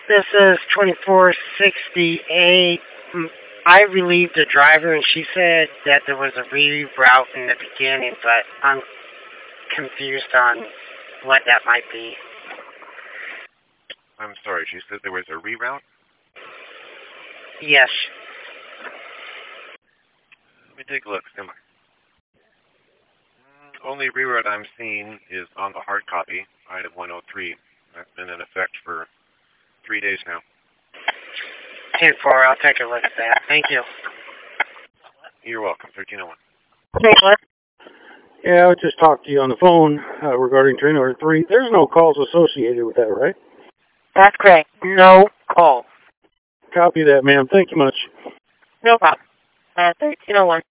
This is 2468. I relieved the driver, and she said that there was a reroute in the beginning, but I'm confused on what that might be. I'm sorry, she said there was a reroute? Yes. Let me take a look. Stand by. Only reroute I'm seeing is on the hard copy, item 103. That's been in effect for 3 days now. 10-4, I'll take a look at that. Thank you. You're welcome. 1301. Yeah, I just talked to you on the phone regarding train number 3. There's no calls associated with that, right? That's correct. No call. Copy that, ma'am. Thank you much. No problem. 1301.